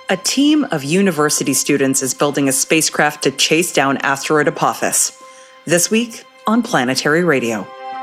A team of university students is building a spacecraft to chase down asteroid Apophis. This week on Planetary Radio.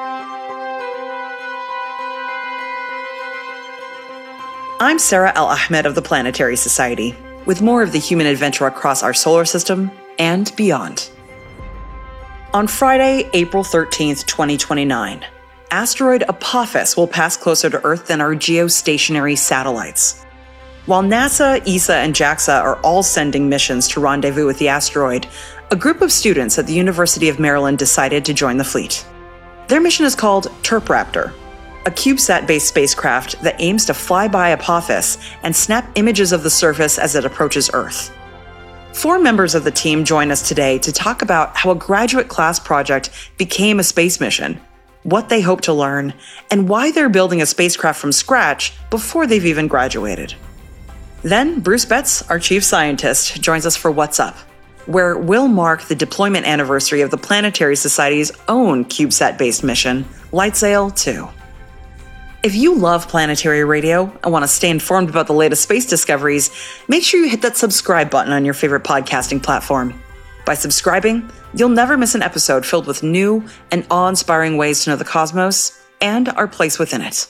I'm Sarah Al-Ahmed of the Planetary Society, with more of the human adventure across our solar system and beyond. On Friday, April 13th, 2029, asteroid Apophis will pass closer to Earth than our geostationary satellites. While NASA, ESA, and JAXA are all sending missions to rendezvous with the asteroid, a group of students at the University of Maryland decided to join the fleet. Their mission is called TURP-RAPTOR, a CubeSat-based spacecraft that aims to fly by Apophis and snap images of the surface as it approaches Earth. 4 members of the team join us today to talk about how a graduate class project became a space mission, what they hope to learn, and why they're building a spacecraft from scratch before they've even graduated. Then, Bruce Betts, our chief scientist, joins us for What's Up, where we'll mark the deployment anniversary of the Planetary Society's own CubeSat-based mission, LightSail 2. If you love Planetary Radio and want to stay informed about the latest space discoveries, make sure you hit that subscribe button on your favorite podcasting platform. By subscribing, you'll never miss an episode filled with new and awe-inspiring ways to know the cosmos and our place within it.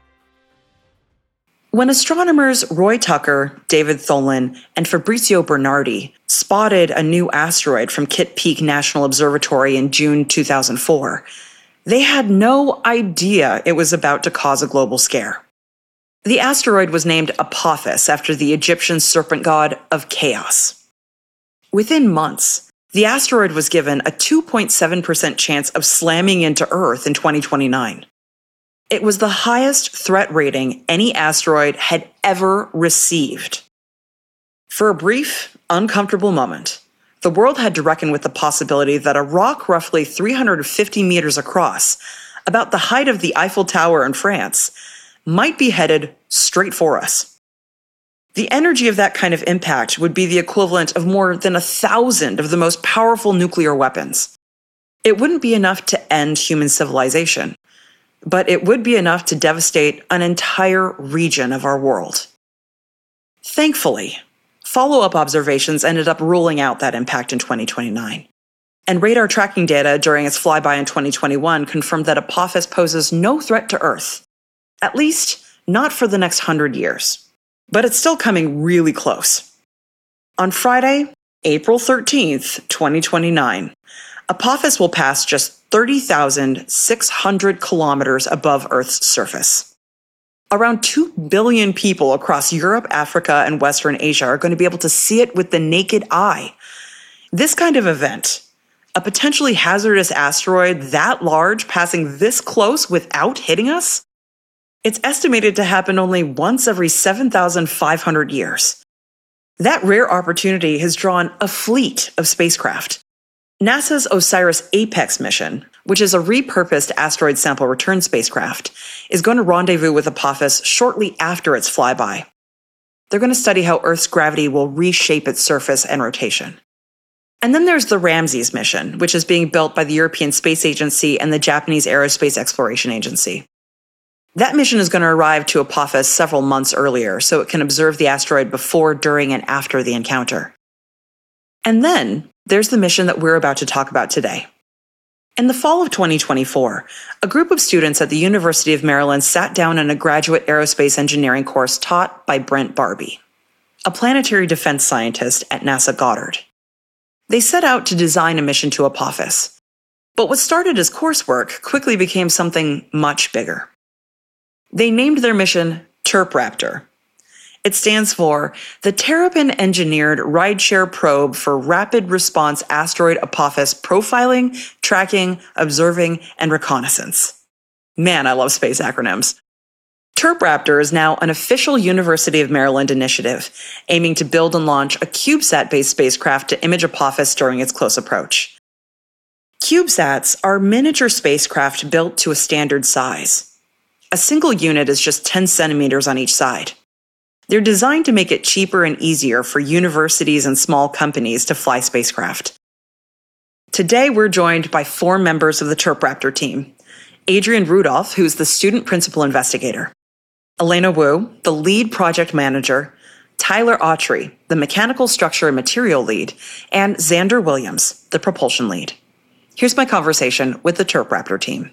When astronomers Roy Tucker, David Tholen, and Fabrizio Bernardi spotted a new asteroid from Kitt Peak National Observatory in June 2004, they had no idea it was about to cause a global scare. The asteroid was named Apophis after the Egyptian serpent god of chaos. Within months, the asteroid was given a 2.7% chance of slamming into Earth in 2029. It was the highest threat rating any asteroid had ever received. For a brief, uncomfortable moment, the world had to reckon with the possibility that a rock roughly 350 meters across, about the height of the Eiffel Tower in France, might be headed straight for us. The energy of that kind of impact would be the equivalent of more than 1,000 of the most powerful nuclear weapons. It wouldn't be enough to end human civilization, but it would be enough to devastate an entire region of our world. Thankfully, follow-up observations ended up ruling out that impact in 2029. And radar tracking data during its flyby in 2021 confirmed that Apophis poses no threat to Earth, at least not for the next 100 years. But it's still coming really close. On Friday, April 13th, 2029, Apophis will pass just 30,600 kilometers above Earth's surface. Around 2 billion people across Europe, Africa, and Western Asia are going to be able to see it with the naked eye. This kind of event, a potentially hazardous asteroid that large passing this close without hitting us, it's estimated to happen only once every 7,500 years. That rare opportunity has drawn a fleet of spacecraft. NASA's OSIRIS-APEX mission, which is a repurposed asteroid sample return spacecraft, is going to rendezvous with Apophis shortly after its flyby. They're going to study how Earth's gravity will reshape its surface and rotation. And then there's the Ramses mission, which is being built by the European Space Agency and the Japanese Aerospace Exploration Agency. That mission is going to arrive to Apophis several months earlier, so it can observe the asteroid before, during, and after the encounter. And then there's the mission that we're about to talk about today. In the fall of 2024, a group of students at the University of Maryland sat down in a graduate aerospace engineering course taught by Brent Barbee, a planetary defense scientist at NASA Goddard. They set out to design a mission to Apophis. But what started as coursework quickly became something much bigger. They named their mission TURP-RAPTOR. It stands for the Terrapin-Engineered Rideshare Probe for Rapid Response Asteroid Apophis Profiling, Tracking, Observing, and Reconnaissance. Man, I love space acronyms. TURP-RAPTOR is now an official University of Maryland initiative, aiming to build and launch a CubeSat-based spacecraft to image Apophis during its close approach. CubeSats are miniature spacecraft built to a standard size. A single unit is just 10 centimeters on each side. They're designed to make it cheaper and easier for universities and small companies to fly spacecraft. Today, we're joined by 4 members of the TURP-RAPTOR team. Adrian Rudolph, who's the student principal investigator. Elena Wu, the lead project manager. Tyler Autry, the mechanical structure and material lead, and Xander Williams, the propulsion lead. Here's my conversation with the TURP-Raptor team.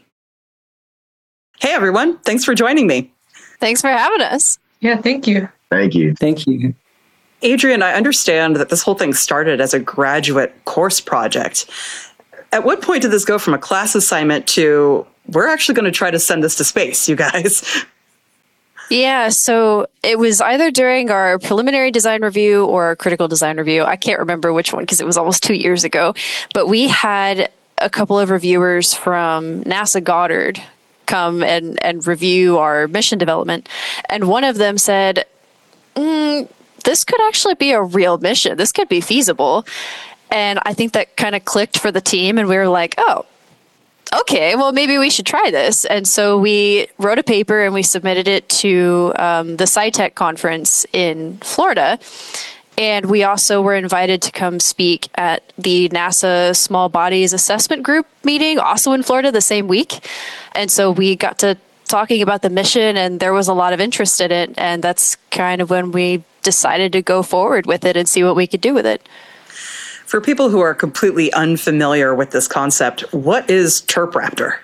Hey, everyone. Thanks for joining me. Thanks for having us. Yeah, thank you. Thank you. Thank you. Adrian, I understand that this whole thing started as a graduate course project. At what point did this go from a class assignment to, we're actually going to try to send this to space, you guys? Yeah, so it was either during our preliminary design review or our critical design review. I can't remember which one because it was almost 2 years ago. But we had a couple of reviewers from NASA Goddard come and review our mission development. And one of them said, this could actually be a real mission. This could be feasible. And I think that kind of clicked for the team. And we were like, oh, okay, well, maybe we should try this. And so we wrote a paper and we submitted it to the SciTech conference in Florida. And we also were invited to come speak at the NASA Small Bodies Assessment Group meeting, also in Florida, the same week. And so we got to talking about the mission, and there was a lot of interest in it. And that's kind of when we decided to go forward with it and see what we could do with it. For people who are completely unfamiliar with this concept, what is TURP-Raptor?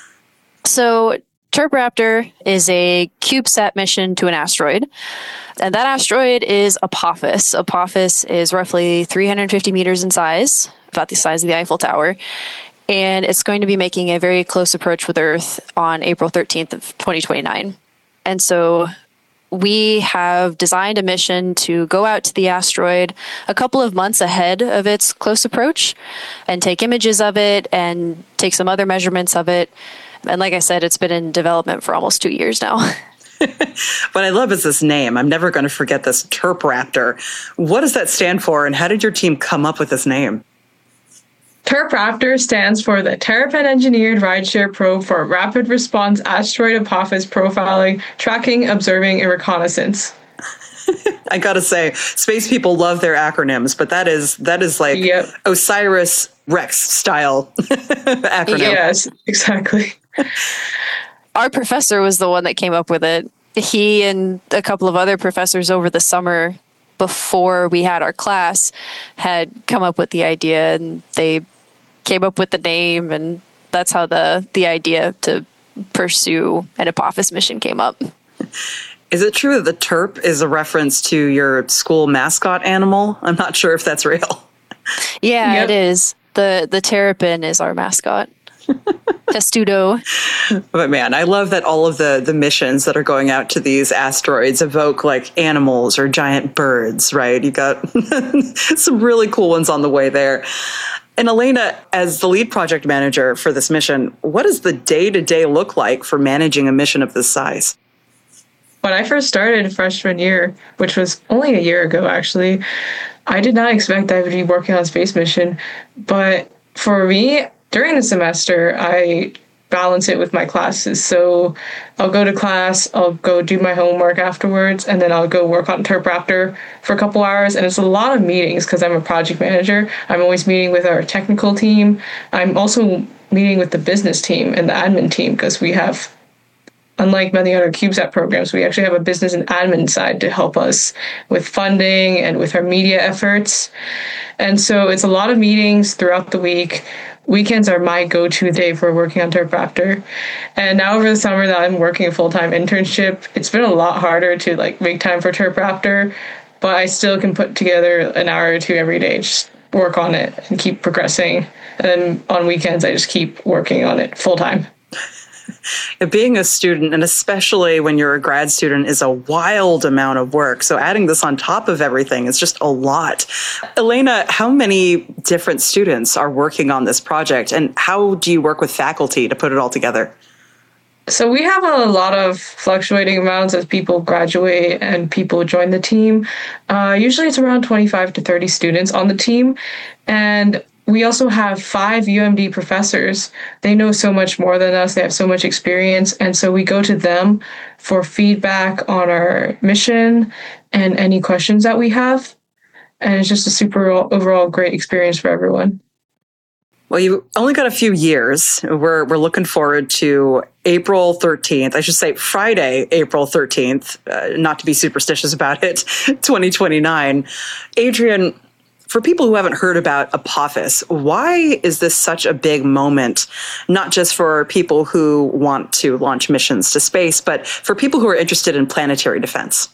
So TURP-Raptor is a CubeSat mission to an asteroid. And that asteroid is Apophis. Apophis is roughly 350 meters in size, about the size of the Eiffel Tower. And it's going to be making a very close approach with Earth on April 13th of 2029. And so we have designed a mission to go out to the asteroid a couple of months ahead of its close approach and take images of it and take some other measurements of it. And like I said, it's been in development for almost 2 years now. What I love is this name. I'm never going to forget this TURP-Raptor. What does that stand for, and how did your team come up with this name? TURP-Raptor stands for the Terrapin Engineered Rideshare Probe for Rapid Response Asteroid Apophis Profiling, Tracking, Observing, and Reconnaissance. I gotta say, space people love their acronyms, but that is like Osiris Rex style acronym. Yes, exactly. Our professor was the one that came up with it. He and a couple of other professors over the summer before we had our class had come up with the idea, and they came up with the name, and that's how the idea to pursue an Apophis mission came up. Is it true that the TURP is a reference to your school mascot animal? I'm not sure if that's real. Yeah, It is. The terrapin is our mascot. Testudo. But man, I love that all of the missions that are going out to these asteroids evoke like animals or giant birds, right? You got some really cool ones on the way there. And Elena, as the lead project manager for this mission, what does the day-to-day look like for managing a mission of this size? When I first started freshman year, which was only a year ago, actually, I did not expect I would be working on a space mission. But for me, during the semester, I balance it with my classes. So I'll go to class, I'll go do my homework afterwards, and then I'll go work on TURP-Raptor for a couple hours. And it's a lot of meetings because I'm a project manager. I'm always meeting with our technical team. I'm also meeting with the business team and the admin team because we have, unlike many other CubeSat programs, we actually have a business and admin side to help us with funding and with our media efforts. And so it's a lot of meetings throughout the week. Weekends are my go-to day for working on TURP-Raptor. And now over the summer that I'm working a full-time internship, it's been a lot harder to make time for TURP-Raptor, but I still can put together an hour or two every day, just work on it and keep progressing. And then on weekends, I just keep working on it full-time. Being a student, and especially when you're a grad student, is a wild amount of work. So adding this on top of everything is just a lot. Elena, how many different students are working on this project, and how do you work with faculty to put it all together? So we have a lot of fluctuating amounts as people graduate and people join the team. Usually it's around 25 to 30 students on the team. And we also have 5 UMD professors. They know so much more than us. They have so much experience. And so we go to them for feedback on our mission and any questions that we have. And it's just a super overall great experience for everyone. Well, you've only got a few years. We're looking forward to April 13th. I should say Friday, April 13th, not to be superstitious about it, 2029. Adrian, for people who haven't heard about Apophis, why is this such a big moment, not just for people who want to launch missions to space, but for people who are interested in planetary defense?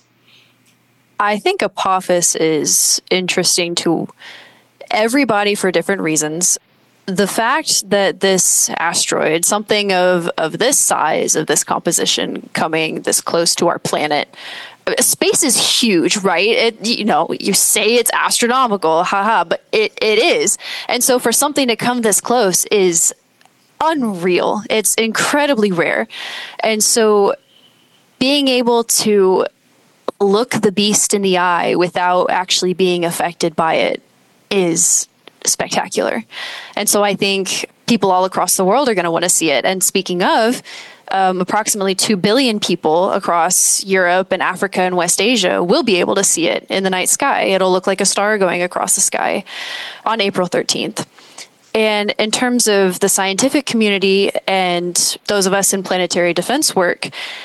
I think Apophis is interesting to everybody for different reasons. The fact that this asteroid, something of this size, of this composition, coming this close to our planet, space is huge, right? You say it's astronomical, haha, but it is. And so for something to come this close is unreal. It's incredibly rare. And so being able to look the beast in the eye without actually being affected by it is spectacular. And so I think people all across the world are going to want to see it. And speaking of, approximately 2 billion people across Europe and Africa and West Asia will be able to see it in the night sky. It'll look like a star going across the sky on April 13th. And in terms of the scientific community and those of us in planetary defense work,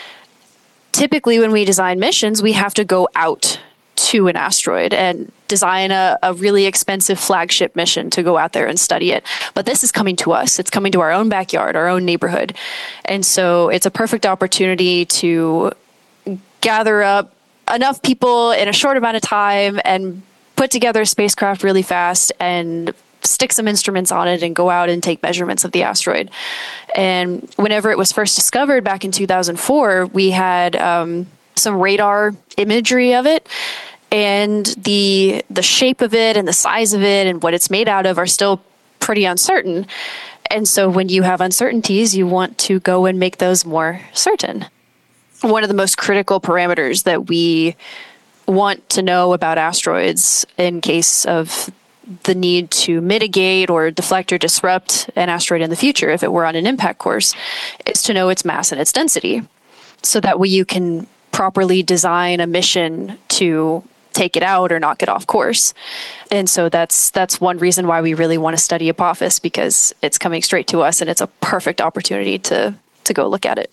typically when we design missions, we have to go out to an asteroid and design a really expensive flagship mission to go out there and study it. But this is coming to us. It's coming to our own backyard, our own neighborhood. And so it's a perfect opportunity to gather up enough people in a short amount of time and put together a spacecraft really fast and stick some instruments on it and go out and take measurements of the asteroid. And whenever it was first discovered back in 2004, we had some radar imagery of it, and the shape of it and the size of it and what it's made out of are still pretty uncertain. And so when you have uncertainties, you want to go and make those more certain. One of the most critical parameters that we want to know about asteroids in case of the need to mitigate or deflect or disrupt an asteroid in the future, if it were on an impact course, is to know its mass and its density. So that way you can properly design a mission to take it out or knock it off course. And so that's one reason why we really want to study Apophis, because it's coming straight to us and it's a perfect opportunity to go look at it.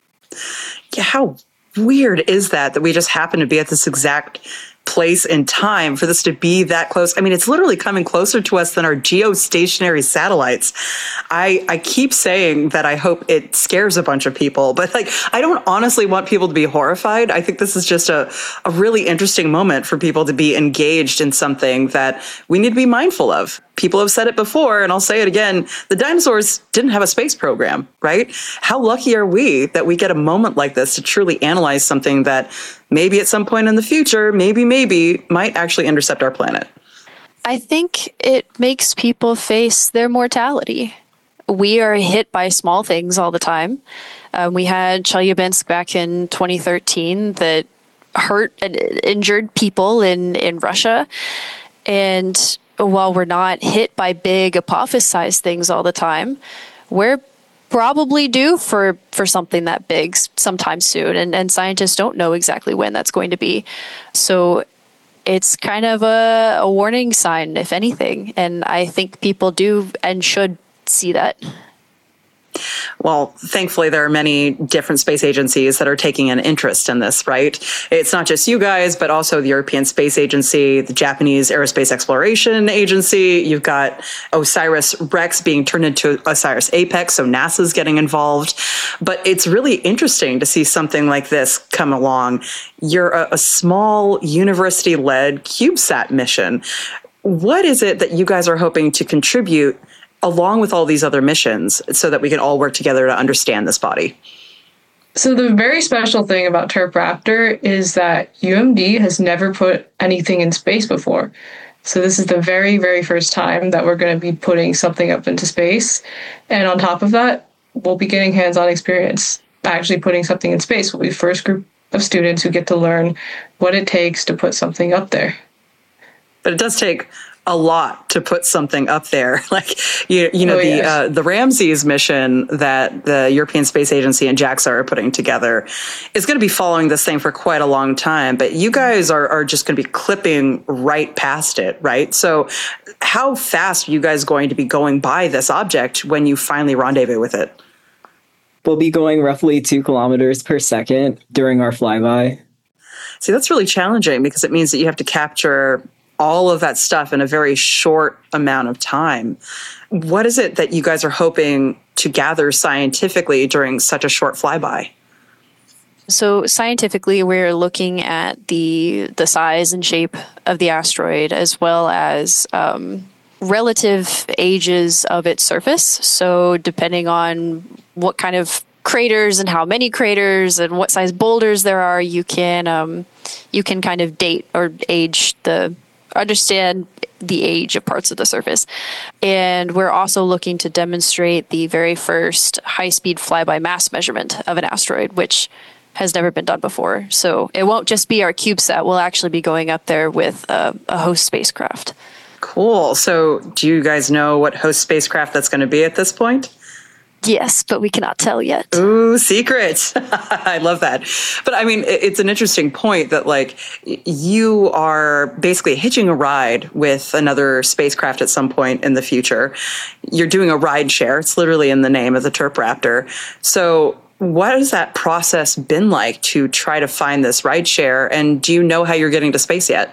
Yeah, how weird is that we just happen to be at this exact place in time for this to be that close? I mean, it's literally coming closer to us than our geostationary satellites. I keep saying that I hope it scares a bunch of people, but I don't honestly want people to be horrified. I think this is just a really interesting moment for people to be engaged in something that we need to be mindful of. People have said it before, and I'll say it again. The dinosaurs didn't have a space program, right? How lucky are we that we get a moment like this to truly analyze something that maybe at some point in the future, maybe might actually intercept our planet? I think it makes people face their mortality. We are hit by small things all the time. We had Chelyabinsk back in 2013 that hurt and injured people in Russia. And while we're not hit by big Apophis-sized things all the time, we're probably due for something that big sometime soon. And scientists don't know exactly when that's going to be. So it's kind of a warning sign, if anything. And I think people do and should see that. Well, thankfully, there are many different space agencies that are taking an interest in this, right? It's not just you guys, but also the European Space Agency, the Japanese Aerospace Exploration Agency. You've got OSIRIS-REx being turned into OSIRIS-APEX, so NASA's getting involved. But it's really interesting to see something like this come along. You're a small university-led CubeSat mission. What is it that you guys are hoping to contribute along with all these other missions so that we can all work together to understand this body? So the very special thing about TERP Raptor is that UMD has never put anything in space before. So this is the very, very first time that we're going to be putting something up into space. And on top of that, we'll be getting hands-on experience actually putting something in space. We'll be the first group of students who get to learn what it takes to put something up there. But it does take a lot to put something up there. Like, the Ramses mission that the European Space Agency and JAXA are putting together is going to be following this thing for quite a long time. But you guys are just going to be clipping right past it, right? So how fast are you guys going to be going by this object when you finally rendezvous with it? We'll be going roughly 2 kilometers per second during our flyby. See, that's really challenging because it means that you have to capture all of that stuff in a very short amount of time. What is it that you guys are hoping to gather scientifically during such a short flyby? So scientifically, we're looking at the size and shape of the asteroid, as well as relative ages of its surface. So depending on what kind of craters and how many craters and what size boulders there are, you can kind of date or understand the age of parts of the surface. And we're also looking to demonstrate the very first high-speed flyby mass measurement of an asteroid, which has never been done before. So it won't just be our CubeSat. We'll actually be going up there with a host spacecraft. Cool. So do you guys know what host spacecraft that's going to be at this point? Yes, but we cannot tell yet. Ooh, secret. I love that. But I mean, it's an interesting point that like you are basically hitching a ride with another spacecraft at some point in the future. You're doing a ride share. It's literally in the name of the Terp Raptor. So what has that process been like to try to find this ride share? And do you know how you're getting to space yet?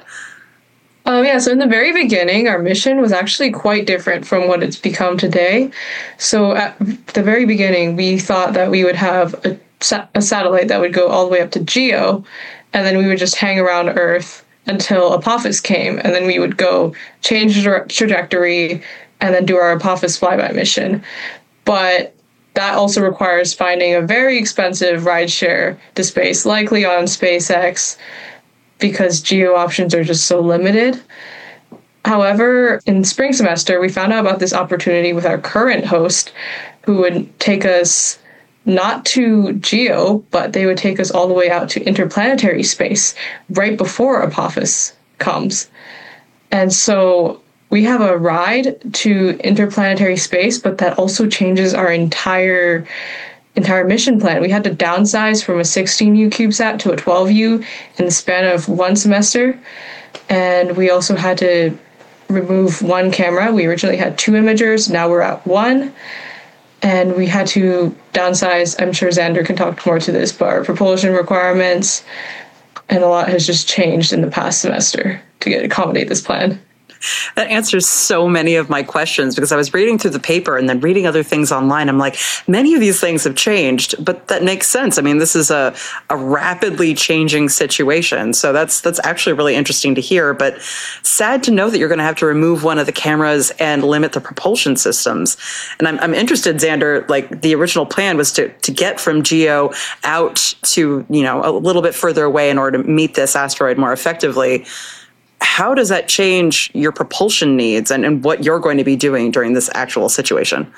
So in the very beginning, our mission was actually quite different from what it's become today. So at the very beginning, we thought that we would have a satellite that would go all the way up to GEO, and then we would just hang around Earth until Apophis came, and then we would go change the trajectory and then do our Apophis flyby mission. But that also requires finding a very expensive rideshare to space, likely on SpaceX, because GEO options are just so limited. However, in spring semester, we found out about this opportunity with our current host, who would take us not to GEO, but they would take us all the way out to interplanetary space right before Apophis comes. And so we have a ride to interplanetary space, but that also changes our entire mission plan. We had to downsize from a 16U CubeSat to a 12U in the span of one semester. And we also had to remove one camera. We originally had 2 imagers. Now we're at 1. And we had to downsize. I'm sure Xander can talk more to this, but our propulsion requirements and a lot has just changed in the past semester to accommodate this plan. That answers so many of my questions because I was reading through the paper and then reading other things online. I'm like, many of these things have changed, but that makes sense. I mean, this is a rapidly changing situation. So that's actually really interesting to hear, but sad to know that you're going to have to remove one of the cameras and limit the propulsion systems. And I'm interested, Xander, like the original plan was to get from GEO out to, a little bit further away in order to meet this asteroid more effectively. How does that change your propulsion needs and what you're going to be doing during this actual situation?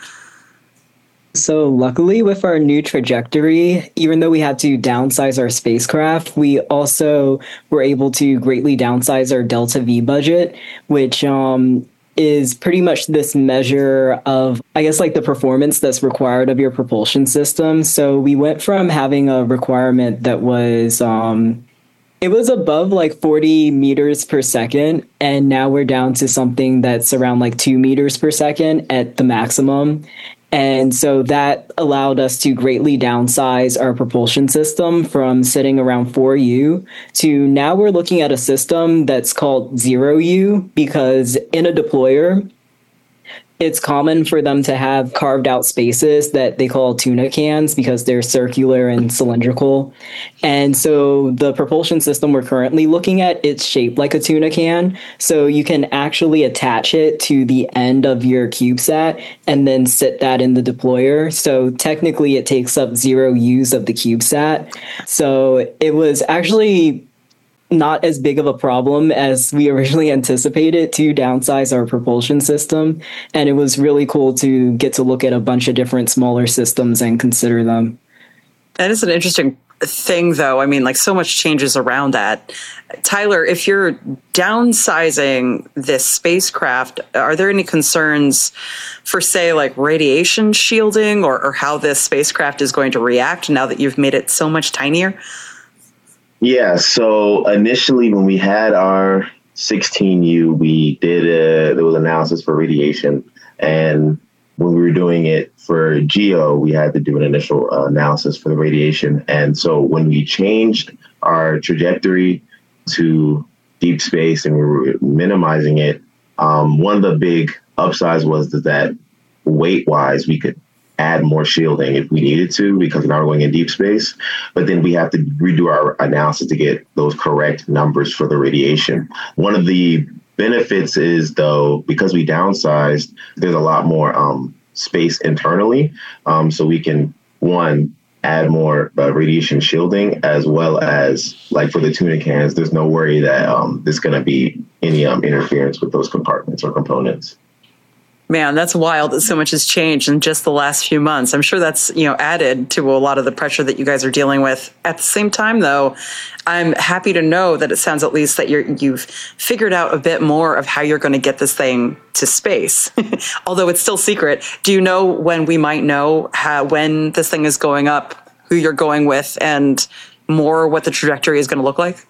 So luckily with our new trajectory, even though we had to downsize our spacecraft, we also were able to greatly downsize our Delta V budget, which is pretty much this measure of, I guess, like the performance that's required of your propulsion system. So we went from having a requirement that was it was above like 40 meters per second, and now we're down to something that's around like 2 meters per second at the maximum. And so that allowed us to greatly downsize our propulsion system from sitting around 4U to now we're looking at a system that's called 0U, because in a deployer, it's common for them to have carved out spaces that they call tuna cans because they're circular and cylindrical. And so the propulsion system we're currently looking at, it's shaped like a tuna can. So you can actually attach it to the end of your CubeSat and then sit that in the deployer. So technically it takes up 0 U's of the CubeSat. So it was actually not as big of a problem as we originally anticipated to downsize our propulsion system. And it was really cool to get to look at a bunch of different smaller systems and consider them. That is an interesting thing, though. I mean, like, so much changes around that. Tyler, if you're downsizing this spacecraft, are there any concerns for, say, like radiation shielding or how this spacecraft is going to react now that you've made it so much tinier? Yeah, so initially when we had our 16U, we did there was analysis for radiation, and when we were doing it for GEO, we had to do an initial analysis for the radiation. And so when we changed our trajectory to deep space and we were minimizing it, one of the big upsides was that weight-wise, we could add more shielding if we needed to, because now we're going in deep space. But then we have to redo our analysis to get those correct numbers for the radiation. One of the benefits is, though, because we downsized, there's a lot more space internally. So we can, one, add more radiation shielding, as well as, like for the tuna cans, there's no worry that there's going to be any interference with those compartments or components. Man, that's wild that so much has changed in just the last few months. I'm sure that's, added to a lot of the pressure that you guys are dealing with. At the same time, though, I'm happy to know that it sounds at least that you've figured out a bit more of how you're going to get this thing to space. Although it's still secret. Do you know when we might know when this thing is going up, who you're going with, and more what the trajectory is going to look like?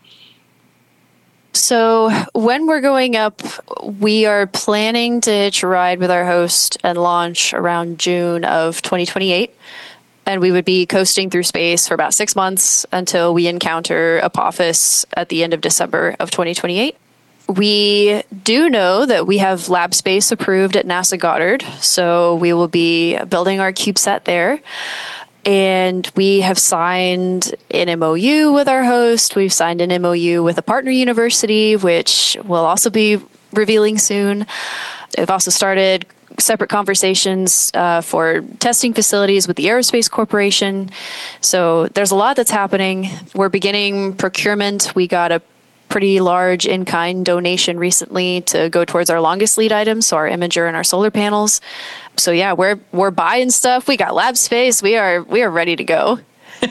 So when we're going up, we are planning to hitch a ride with our host and launch around June of 2028. And we would be coasting through space for about 6 months until we encounter Apophis at the end of December of 2028. We do know that we have lab space approved at NASA Goddard, so we will be building our CubeSat there. And we have signed an MOU with our host. We've signed an MOU with a partner university, which we'll also be revealing soon. We've also started separate conversations for testing facilities with the Aerospace Corporation. So there's a lot that's happening. We're beginning procurement. We got a pretty large in-kind donation recently to go towards our longest lead items, so our imager and our solar panels. So yeah, we're buying stuff. We got lab space. We are ready to go.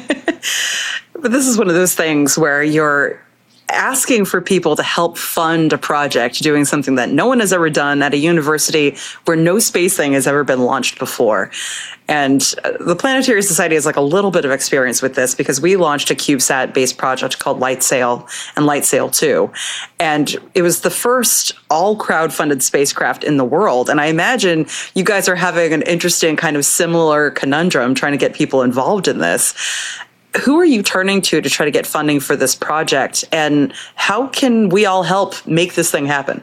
But this is one of those things where you're asking for people to help fund a project, doing something that no one has ever done at a university where no space thing has ever been launched before. And the Planetary Society has like a little bit of experience with this because we launched a CubeSat-based project called LightSail and LightSail 2. And it was the first all crowd-funded spacecraft in the world. And I imagine you guys are having an interesting kind of similar conundrum trying to get people involved in this. Who are you turning to try to get funding for this project? And how can we all help make this thing happen?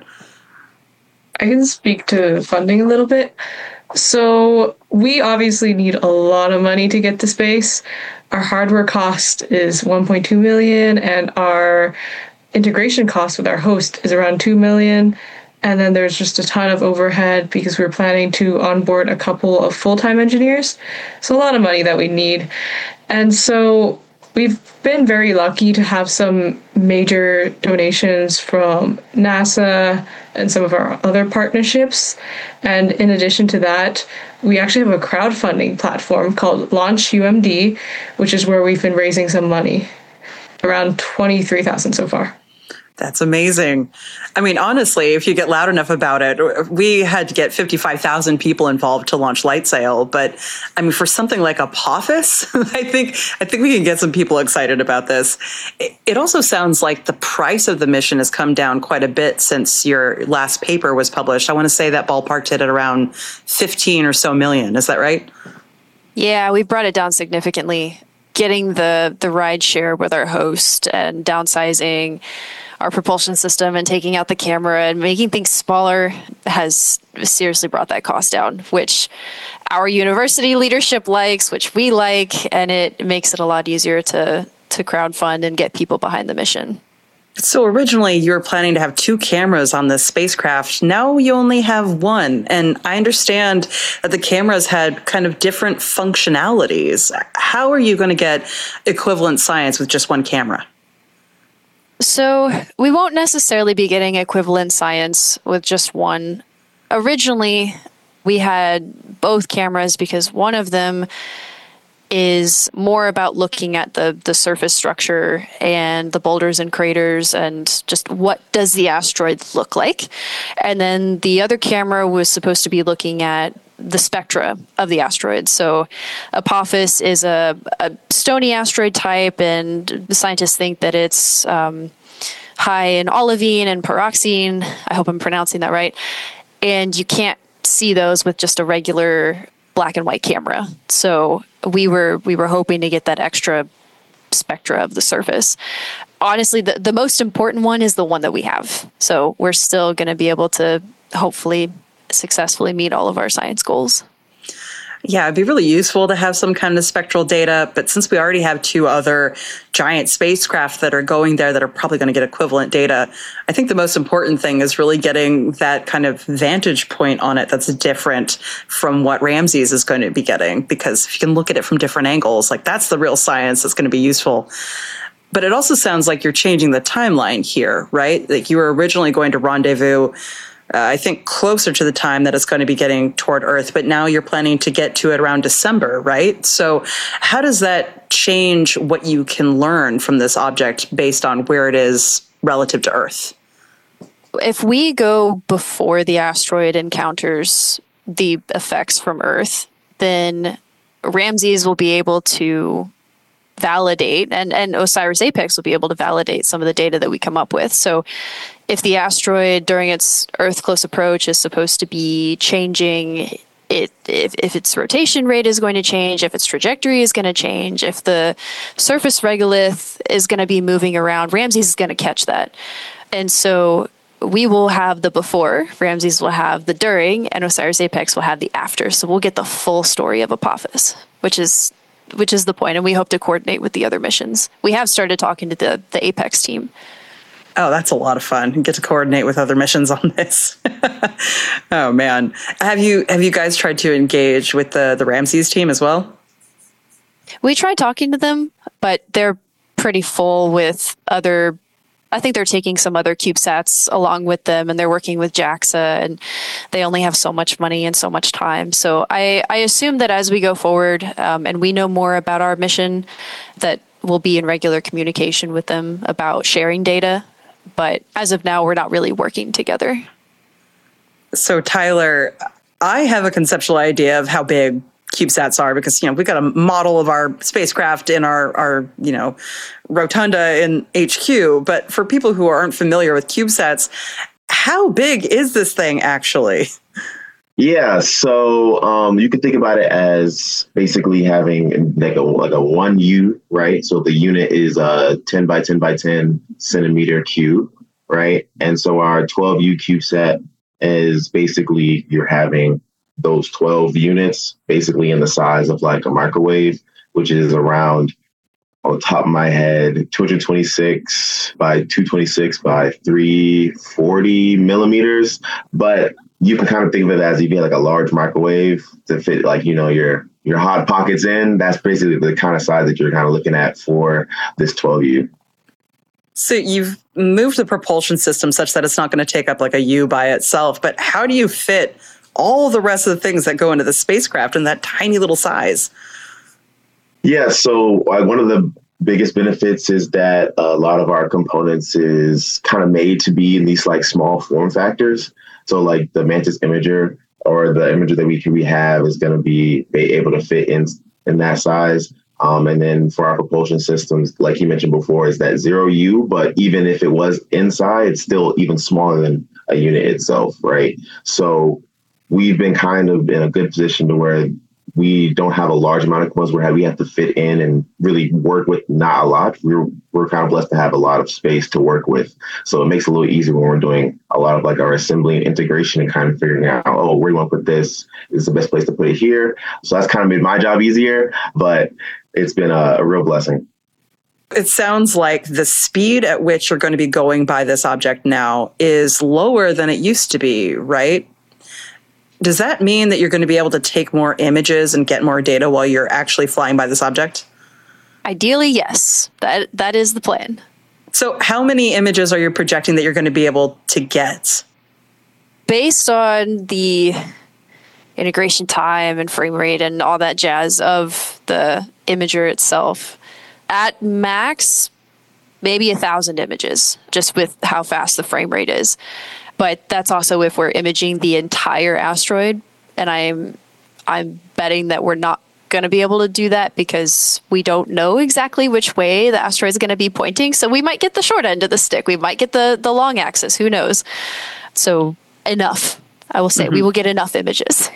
I can speak to funding a little bit. So we obviously need a lot of money to get to space. Our hardware cost is 1.2 million, and our integration cost with our host is around 2 million. And then there's just a ton of overhead because we're planning to onboard a couple of full-time engineers. So a lot of money that we need. And so we've been very lucky to have some major donations from NASA and some of our other partnerships. And in addition to that, we actually have a crowdfunding platform called Launch UMD, which is where we've been raising some money, around 23,000 so far. That's amazing. I mean, honestly, if you get loud enough about it, we had to get 55,000 people involved to launch LightSail. But I mean, for something like Apophis, I think we can get some people excited about this. It also sounds like the price of the mission has come down quite a bit since your last paper was published. I want to say that ballparked it at around 15 or so million. Is that right? Yeah, we brought it down significantly. Getting the ride share with our host and downsizing our propulsion system and taking out the camera and making things smaller has seriously brought that cost down, which our university leadership likes, which we like, and it makes it a lot easier to crowdfund and get people behind the mission. So originally you were planning to have 2 cameras on this spacecraft. Now you only have 1. And I understand that the cameras had kind of different functionalities. How are you going to get equivalent science with just 1 camera? So we won't necessarily be getting equivalent science with just 1. Originally, we had both cameras because one of them is more about looking at the surface structure and the boulders and craters and just what does the asteroid look like. And then the other camera was supposed to be looking at the spectra of the asteroid. So Apophis is a stony asteroid type, and the scientists think that it's high in olivine and pyroxene. I hope I'm pronouncing that right. And you can't see those with just a regular black and white camera. So we were hoping to get that extra spectra of the surface. Honestly, the most important one is the one that we have. So we're still going to be able to hopefully successfully meet all of our science goals. Yeah, it'd be really useful to have some kind of spectral data, but since we already have 2 other giant spacecraft that are going there that are probably going to get equivalent data, I think the most important thing is really getting that kind of vantage point on it that's different from what Ramses is going to be getting, because if you can look at it from different angles, like that's the real science that's going to be useful. But it also sounds like you're changing the timeline here, right? Like you were originally going to rendezvous I think closer to the time that it's going to be getting toward Earth, but now you're planning to get to it around December, right? So how does that change what you can learn from this object based on where it is relative to Earth? If we go before the asteroid encounters the effects from Earth, then Ramses will be able to validate, and OSIRIS-APEX will be able to validate some of the data that we come up with. So if the asteroid during its Earth close approach is supposed to be changing, if its rotation rate is going to change, if its trajectory is going to change, if the surface regolith is going to be moving around, Ramses is going to catch that. And so we will have the before, Ramses will have the during, and OSIRIS-APEX will have the after. So we'll get the full story of Apophis, which is the point, and we hope to coordinate with the other missions. We have started talking to the APEX team. Oh, that's a lot of fun. You get to coordinate with other missions on this. Oh man. Have you guys tried to engage with the Ramses team as well? We tried talking to them, but they're pretty full with other, I think they're taking some other CubeSats along with them, and they're working with JAXA, and they only have so much money and so much time. So I assume that as we go forward and we know more about our mission, that we'll be in regular communication with them about sharing data. But as of now, we're not really working together. So Tyler, I have a conceptual idea of how big CubeSats are because, we've got a model of our spacecraft in our rotunda in HQ. But for people who aren't familiar with CubeSats, how big is this thing actually? Yeah, so you can think about it as basically having like a 1U, right? So the unit is a 10 by 10 by 10 centimeter cube, right? And so our 12U CubeSat is basically you're having those 12 units basically in the size of like a microwave, which is around, on the top of my head, 226 by 226 by 340 millimeters. But you can kind of think of it as if you had like a large microwave to fit like, your hot pockets in. That's basically the kind of size that you're kind of looking at for this 12U. So you've moved the propulsion system such that it's not going to take up like a U by itself. But how do you fit all the rest of the things that go into the spacecraft in that tiny little size? Yeah, so one of the biggest benefits is that a lot of our components is kind of made to be in these like small form factors. So like the Mantis imager or the imager that we have is going to be able to fit in that size. And then for our propulsion systems, like you mentioned before, is that 0U, but even if it was inside, it's still even smaller than a unit itself, right? So we've been kind of in a good position to where we don't have a large amount of components where we have to fit in and really work with not a lot. We're kind of blessed to have a lot of space to work with. So it makes it a little easier when we're doing a lot of like our assembly and integration and kind of figuring out, where do you want to put this? Is this the best place to put it here? So that's kind of made my job easier, but it's been a real blessing. It sounds like the speed at which you're going to be going by this object now is lower than it used to be, right? Does that mean that you're going to be able to take more images and get more data while you're actually flying by this object? Ideally, yes. That is the plan. So how many images are you projecting that you're going to be able to get? Based on the integration time and frame rate and all that jazz of the imager itself. At max, maybe 1,000 images, just with how fast the frame rate is. But that's also if we're imaging the entire asteroid. And I'm betting that we're not going to be able to do that because we don't know exactly which way the asteroid is going to be pointing. So we might get the short end of the stick. We might get the long axis. Who knows? So enough. I will say we will get enough images.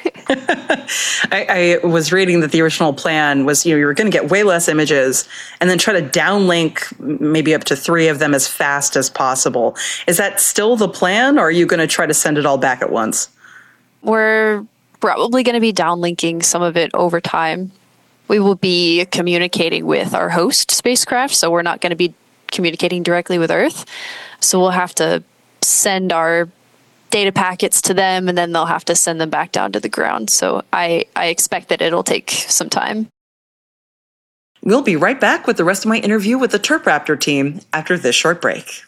I was reading that the original plan was, you were going to get way less images and then try to downlink maybe up to 3 of them as fast as possible. Is that still the plan, or are you going to try to send it all back at once? We're probably going to be downlinking some of it over time. We will be communicating with our host spacecraft, so we're not going to be communicating directly with Earth. So we'll have to send our data packets to them, and then they'll have to send them back down to the ground. So I expect that it'll take some time. We'll be right back with the rest of my interview with the TerpRaptor team after this short break.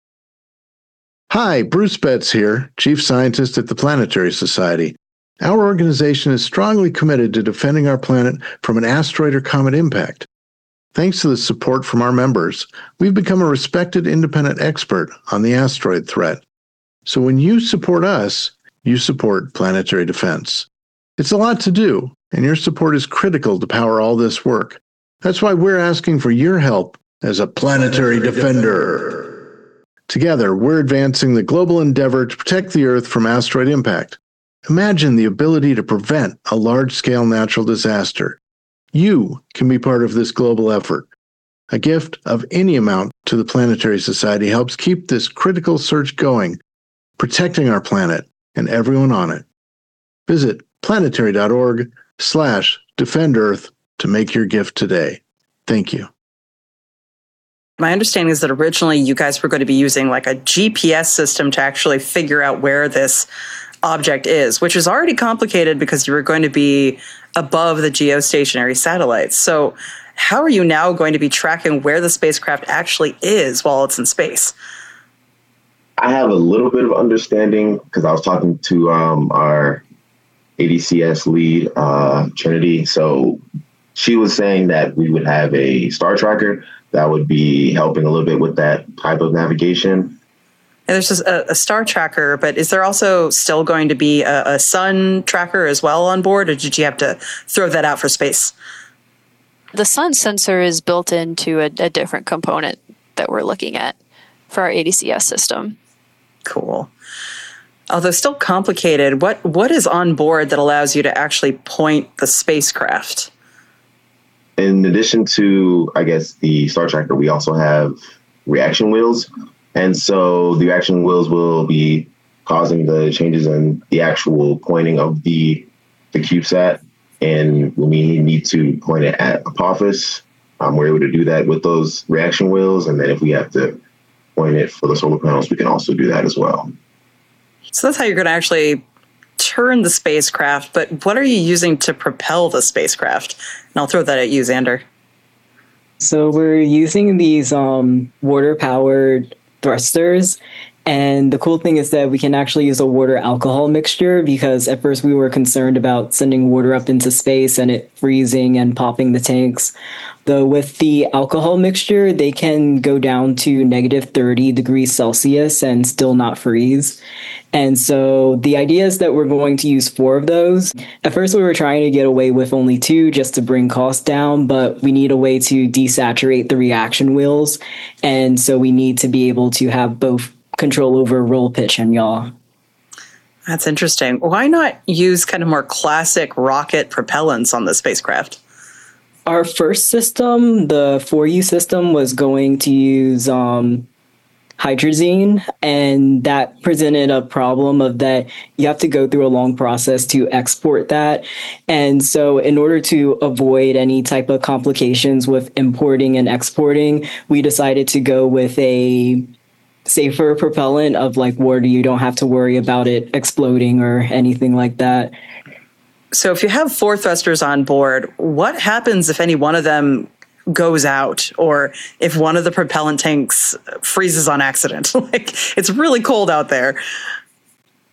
Hi, Bruce Betts here, Chief Scientist at the Planetary Society. Our organization is strongly committed to defending our planet from an asteroid or comet impact. Thanks to the support from our members, we've become a respected independent expert on the asteroid threat. So when you support us, you support planetary defense. It's a lot to do, and your support is critical to power all this work. That's why we're asking for your help as a planetary defender. Together, we're advancing the global endeavor to protect the Earth from asteroid impact. Imagine the ability to prevent a large-scale natural disaster. You can be part of this global effort. A gift of any amount to the Planetary Society helps keep this critical search going, protecting our planet and everyone on it. Visit planetary.org/Defend Earth to make your gift today. Thank you. My understanding is that originally you guys were going to be using like a GPS system to actually figure out where this object is, which is already complicated because you were going to be above the geostationary satellites. So how are you now going to be tracking where the spacecraft actually is while it's in space? I have a little bit of understanding because I was talking to our ADCS lead, Trinity. So she was saying that we would have a star tracker that would be helping a little bit with that type of navigation. And there's just a star tracker, but is there also still going to be a sun tracker as well on board, or did you have to throw that out for space? The sun sensor is built into a different component that we're looking at for our ADCS system. Cool. Although still complicated, what is on board that allows you to actually point the spacecraft? In addition to, I guess, the star tracker, we also have reaction wheels. And so the reaction wheels will be causing the changes in the actual pointing of the CubeSat. And when we need to point it at Apophis, we're able to do that with those reaction wheels. And then if we have to point it for the solar panels, we can also do that as well. So that's how you're going to actually turn the spacecraft, but what are you using to propel the spacecraft? And I'll throw that at you, Xander. So we're using these water-powered thrusters, and the cool thing is that we can actually use a water-alcohol mixture, because at first we were concerned about sending water up into space and it freezing and popping the tanks. Though with the alcohol mixture, they can go down to -30 degrees Celsius and still not freeze. And so the idea is that we're going to use 4 of those. At first, we were trying to get away with only 2 just to bring costs down, but we need a way to desaturate the reaction wheels. And so we need to be able to have both control over roll, pitch, and yaw. That's interesting. Why not use kind of more classic rocket propellants on the spacecraft? Our first system, the 4U system, was going to use hydrazine, and that presented a problem of that you have to go through a long process to export that. And so in order to avoid any type of complications with importing and exporting, we decided to go with a safer propellant of like water. You don't have to worry about it exploding or anything like that. So if you have 4 thrusters on board, what happens if any one of them goes out, or if one of the propellant tanks freezes on accident? Like, it's really cold out there.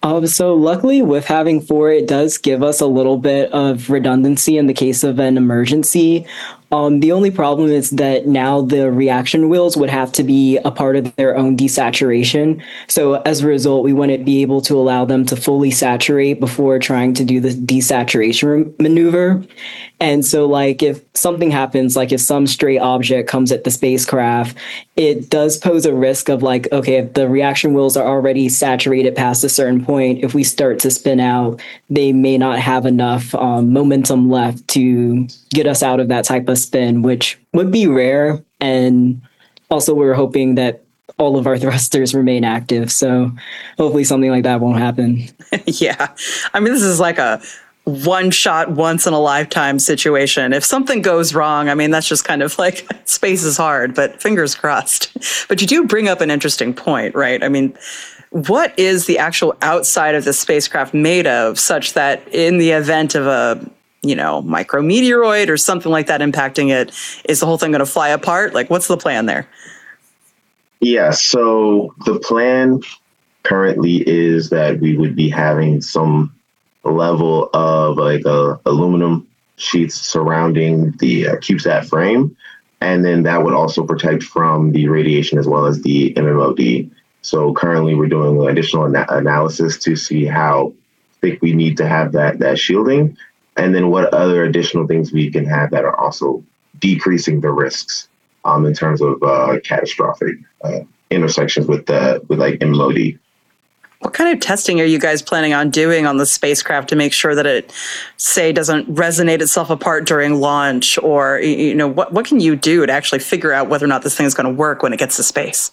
So luckily with having four, it does give us a little bit of redundancy in the case of an emergency. The only problem is that now the reaction wheels would have to be a part of their own desaturation. So as a result, we wouldn't be able to allow them to fully saturate before trying to do the desaturation maneuver. And so like if something happens, like if some stray object comes at the spacecraft, it does pose a risk of like, okay, if the reaction wheels are already saturated past a certain point, if we start to spin out, they may not have enough momentum left to get us out of that type of spin, which would be rare. And also we're hoping that all of our thrusters remain active. So hopefully something like that won't happen. Yeah. I mean, this is like a one shot, once in a lifetime situation. If something goes wrong, I mean, that's just kind of like space is hard, but fingers crossed. But you do bring up an interesting point, right? I mean, what is the actual outside of the spacecraft made of such that in the event of a, micrometeoroid or something like that impacting it, is the whole thing going to fly apart? Like, what's the plan there? Yeah, so the plan currently is that we would be having some level of like aluminum sheets surrounding the CubeSat frame. And then that would also protect from the radiation as well as the MMOD. So currently we're doing additional analysis to see how thick we need to have that shielding. And then what other additional things we can have that are also decreasing the risks in terms of catastrophic intersections with like MMOD. What kind of testing are you guys planning on doing on the spacecraft to make sure that it, say, doesn't resonate itself apart during launch? Or, what can you do to actually figure out whether or not this thing is going to work when it gets to space?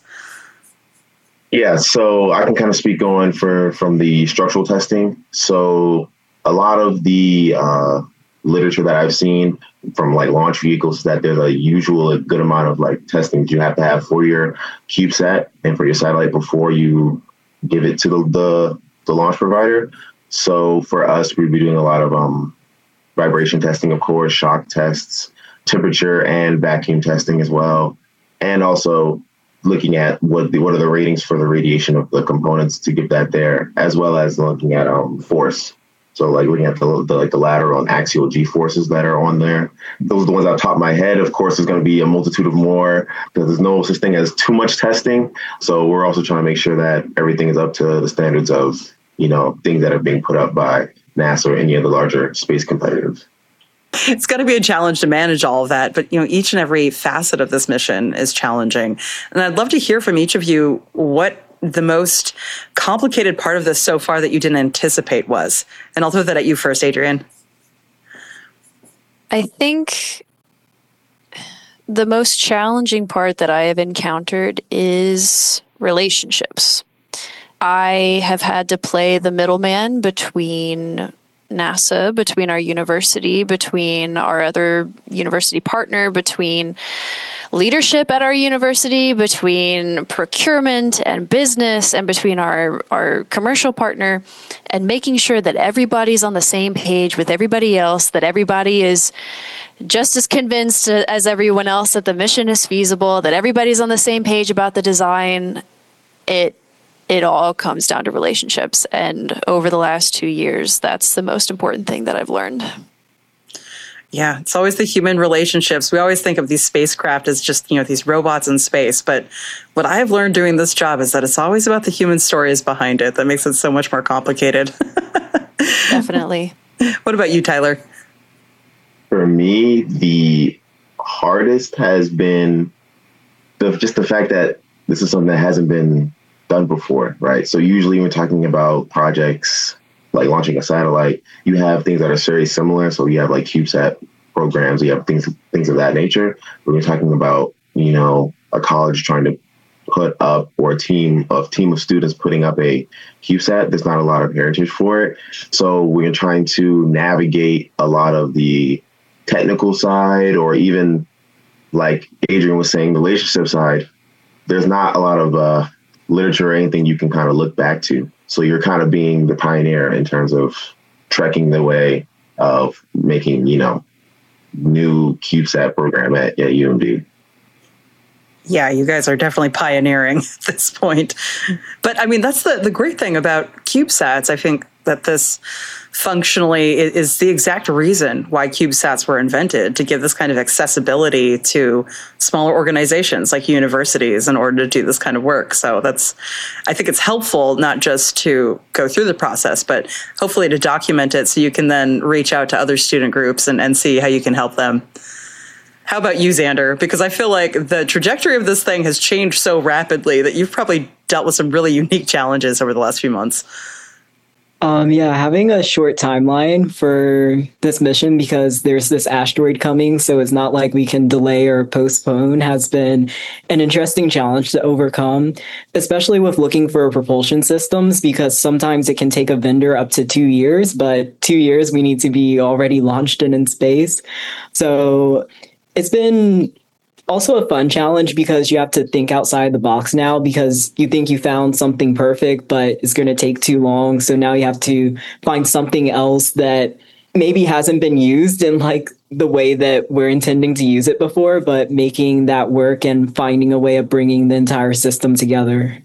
Yeah, so I can kind of speak on from the structural testing. So a lot of the literature that I've seen from like launch vehicles is that there's a good amount of like testing you have to have for your CubeSat and for your satellite before you give it to the launch provider. So for us, we'd be doing a lot of vibration testing, of course, shock tests, temperature and vacuum testing as well. And also looking at what are the ratings for the radiation of the components to give that there, as well as looking at force. So like looking at the lateral and axial G forces that are on there. Those are the ones out top of my head. Of course, there's going to be a multitude of more because there's no such thing as too much testing. So we're also trying to make sure that everything is up to the standards of, things that are being put up by NASA or any of the larger space competitors. It's got to be a challenge to manage all of that. But, each and every facet of this mission is challenging. And I'd love to hear from each of you what the most complicated part of this so far that you didn't anticipate was. And I'll throw that at you first, Adrienne. I think the most challenging part that I have encountered is relationships. I have had to play the middleman between NASA, between our university, between our other university partner, between leadership at our university, between procurement and business, and between our commercial partner, and making sure that everybody's on the same page with everybody else, that everybody is just as convinced as everyone else that the mission is feasible, that everybody's on the same page about the design. It all comes down to relationships. And over the last 2 years, that's the most important thing that I've learned. Yeah, it's always the human relationships. We always think of these spacecraft as just, these robots in space. But what I've learned doing this job is that it's always about the human stories behind it that makes it so much more complicated. Definitely. What about you, Tyler? For me, the hardest has been just the fact that this is something that hasn't been done before, right? So usually when we're talking about projects like launching a satellite, you have things that are very similar. So you have like CubeSat programs, you have things of that nature. When we're talking about, a college trying to put up, or a team of students putting up a CubeSat, there's not a lot of heritage for it. So we're trying to navigate a lot of the technical side, or even like Adrienne was saying, the relationship side. There's not a lot of literature or anything you can kind of look back to. So you're kind of being the pioneer in terms of trekking the way of making, new CubeSat program at UMD. Yeah, you guys are definitely pioneering at this point. But I mean, that's the great thing about CubeSats. I think that this functionally is the exact reason why CubeSats were invented, to give this kind of accessibility to smaller organizations like universities in order to do this kind of work. So I think it's helpful not just to go through the process, but hopefully to document it so you can then reach out to other student groups and see how you can help them. How about you, Xander? Because I feel like the trajectory of this thing has changed so rapidly that you've probably dealt with some really unique challenges over the last few months. Yeah, having a short timeline for this mission because there's this asteroid coming, so it's not like we can delay or postpone, has been an interesting challenge to overcome, especially with looking for propulsion systems, because sometimes it can take a vendor up to 2 years, but 2 years we need to be already launched and in space. So it's been also a fun challenge because you have to think outside the box now, because you think you found something perfect, but it's going to take too long. So now you have to find something else that maybe hasn't been used in like the way that we're intending to use it before, but making that work and finding a way of bringing the entire system together.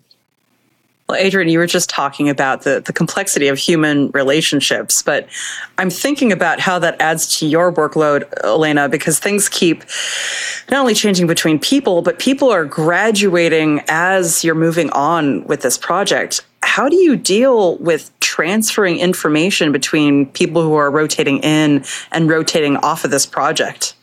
Well, Adrian, you were just talking about the complexity of human relationships, but I'm thinking about how that adds to your workload, Elena, because things keep not only changing between people, but people are graduating as you're moving on with this project. How do you deal with transferring information between people who are rotating in and rotating off of this project?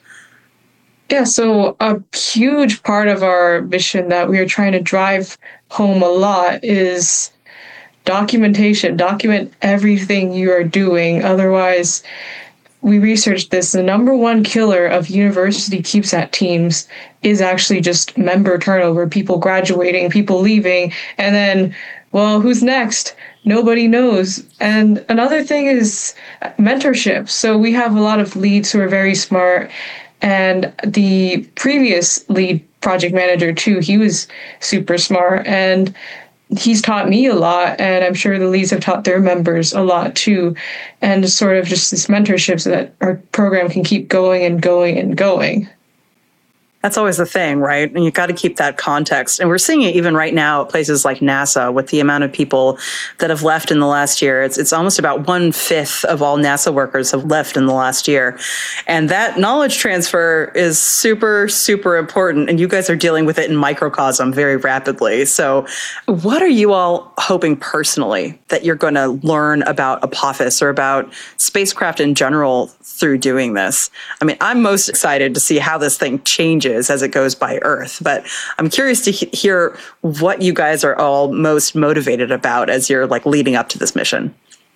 Yeah, so a huge part of our mission that we are trying to drive home a lot is documentation. Document everything you are doing. Otherwise, we researched this. The number one killer of university CubeSat teams is actually just member turnover, people graduating, people leaving, and then, well, who's next? Nobody knows. And another thing is mentorship. So we have a lot of leads who are very smart. And the previous lead project manager, too, he was super smart. And he's taught me a lot. And I'm sure the leads have taught their members a lot, too. And sort of just this mentorship so that our program can keep going and going and going. That's always the thing, right? And you've got to keep that context. And we're seeing it even right now at places like NASA with the amount of people that have left in the last year. It's almost about 1/5 of all NASA workers have left in the last year. And that knowledge transfer is super, super important. And you guys are dealing with it in microcosm very rapidly. So what are you all hoping personally that you're going to learn about Apophis or about spacecraft in general through doing this? I mean, I'm most excited to see how this thing changes as it goes by Earth, but I'm curious to hear what you guys are all most motivated about as you're like leading up to this mission.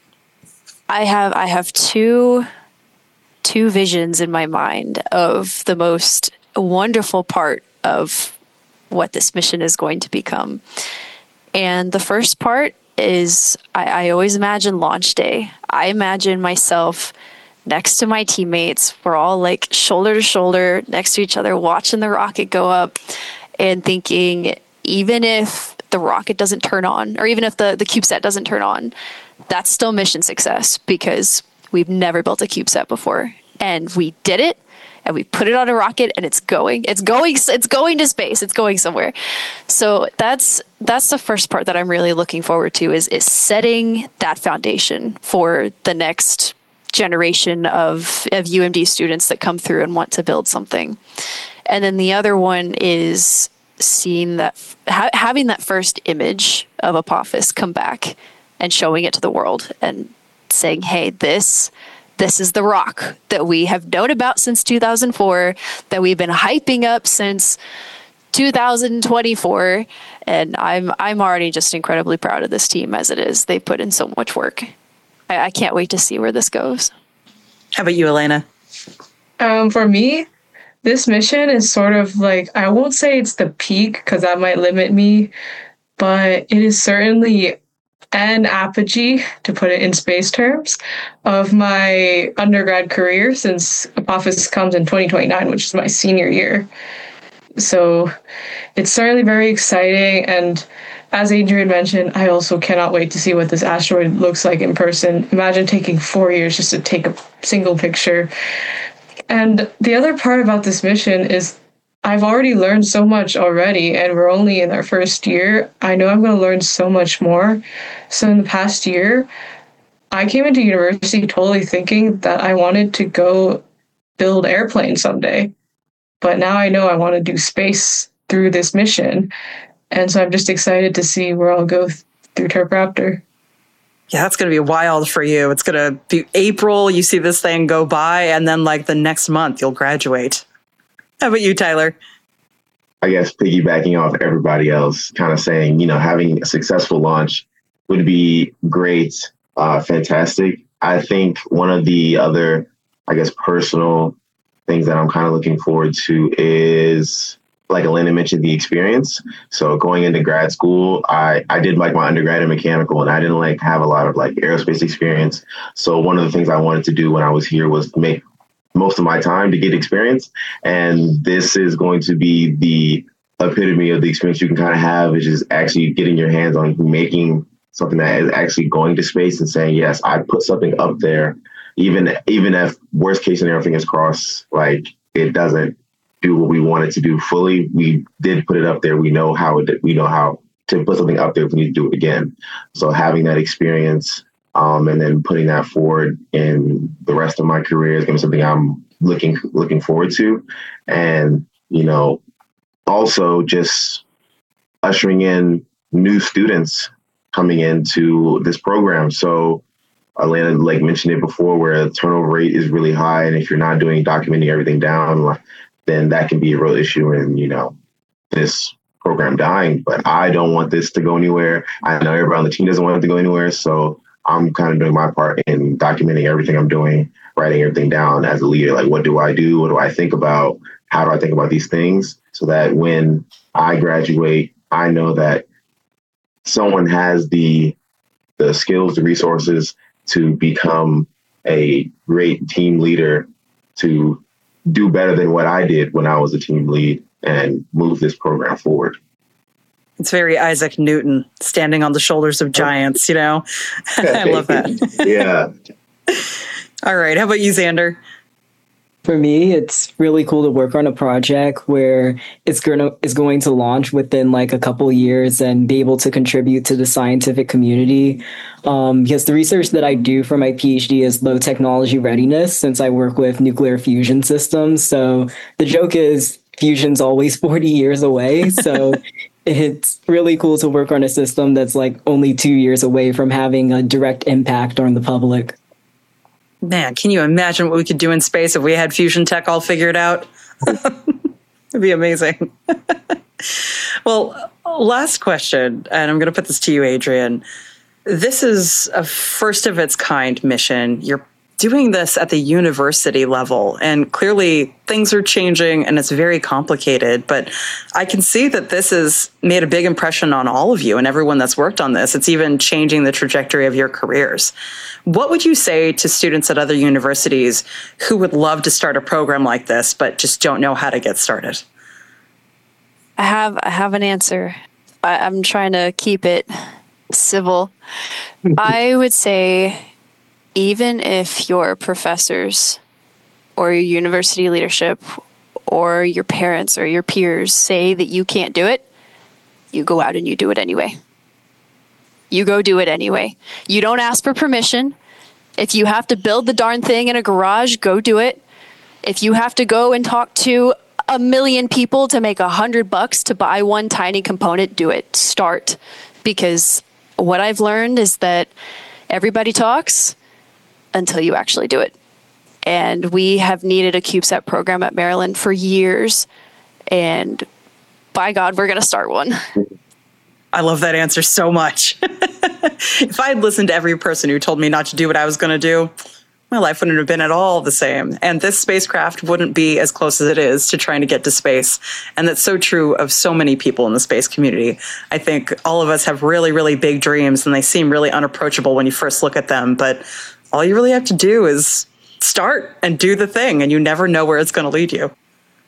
I have two visions in my mind of the most wonderful part of what this mission is going to become. And the first part is I always imagine launch day. I imagine myself next to my teammates. We're all like shoulder to shoulder next to each other, watching the rocket go up and thinking, even if the rocket doesn't turn on, or even if the CubeSat doesn't turn on, that's still mission success because we've never built a CubeSat before. And we did it, and we put it on a rocket, and it's going to space. It's going somewhere. So that's the first part that I'm really looking forward to is setting that foundation for the next generation of UMD students that come through and want to build something. And then the other one is seeing that, having that first image of Apophis come back and showing it to the world and saying, hey, this is the rock that we have known about since 2004, that we've been hyping up since 2024. And I'm already just incredibly proud of this team as it is. They put in so much work. I can't wait to see where this goes. How about you, Elena? For me, this mission is sort of like, I won't say it's the peak because that might limit me, but it is certainly an apogee, to put it in space terms, of my undergrad career, since Apophis comes in 2029, which is my senior year. So it's certainly very exciting. And as Adrian mentioned, I also cannot wait to see what this asteroid looks like in person. Imagine taking 4 years just to take a single picture. And the other part about this mission is I've already learned so much already, and we're only in our first year. I know I'm going to learn so much more. So in the past year, I came into university totally thinking that I wanted to go build airplanes someday. But now I know I want to do space through this mission. And so I'm just excited to see where I'll go through Turp Raptor. Yeah, that's going to be wild for you. It's going to be April. You see this thing go by, and then like the next month, you'll graduate. How about you, Tyler? I guess piggybacking off everybody else, kind of saying, having a successful launch would be great, fantastic. I think one of the other, personal things that I'm kind of looking forward to is, like Elena mentioned, the experience. So going into grad school, I did like my undergrad in mechanical, and I didn't have a lot of aerospace experience. So one of the things I wanted to do when I was here was make most of my time to get experience. And this is going to be the epitome of the experience you can kind of have, which is actually getting your hands on making something that is actually going to space and saying, yes, I put something up there, even if worst case scenario, fingers crossed, it doesn't do what we want it to do fully. We did put it up there. We know how to put something up there if we need to do it again. So having that experience, and then putting that forward in the rest of my career is going to be something I'm looking forward to. And, also just ushering in new students coming into this program. So Elena mentioned it before, where the turnover rate is really high. And if you're not documenting everything down, then that can be a real issue in, this program dying. But I don't want this to go anywhere. I know everybody on the team doesn't want it to go anywhere. So I'm kind of doing my part in documenting everything I'm doing, writing everything down as a leader. What do I do? What do I think about? How do I think about these things? So that when I graduate, I know that someone has the skills, the resources to become a great team leader, to do better than what I did when I was a team lead, and move this program forward. It's very Isaac Newton, standing on the shoulders of giants, I love that. Yeah. All right. How about you, Xander? For me, it's really cool to work on a project where it's going to launch within a couple years and be able to contribute to the scientific community. Because the research that I do for my PhD is low technology readiness, since I work with nuclear fusion systems. So the joke is fusion's always 40 years away. So it's really cool to work on a system that's only 2 years away from having a direct impact on the public. Man, can you imagine what we could do in space if we had fusion tech all figured out? It'd be amazing. Well, last question, and I'm going to put this to you, Adrian. This is a first of its kind mission. You're doing this at the university level, and clearly things are changing and it's very complicated, but I can see that this has made a big impression on all of you and everyone that's worked on this. It's even changing the trajectory of your careers. What would you say to students at other universities who would love to start a program like this, but just don't know how to get started? I have an answer. I'm trying to keep it civil. I would say, even if your professors or your university leadership or your parents or your peers say that you can't do it, you go out and you do it anyway. You go do it anyway. You don't ask for permission. If you have to build the darn thing in a garage, go do it. If you have to go and talk to 1 million people to make $100 to buy one tiny component, do it. Start. Because what I've learned is that everybody talks until you actually do it. And we have needed a CubeSat program at Maryland for years. And by God, we're going to start one. I love that answer so much. If I had listened to every person who told me not to do what I was going to do, my life wouldn't have been at all the same. And this spacecraft wouldn't be as close as it is to trying to get to space. And that's so true of so many people in the space community. I think all of us have really, really big dreams, and they seem really unapproachable when you first look at them. But all you really have to do is start and do the thing, and you never know where it's going to lead you.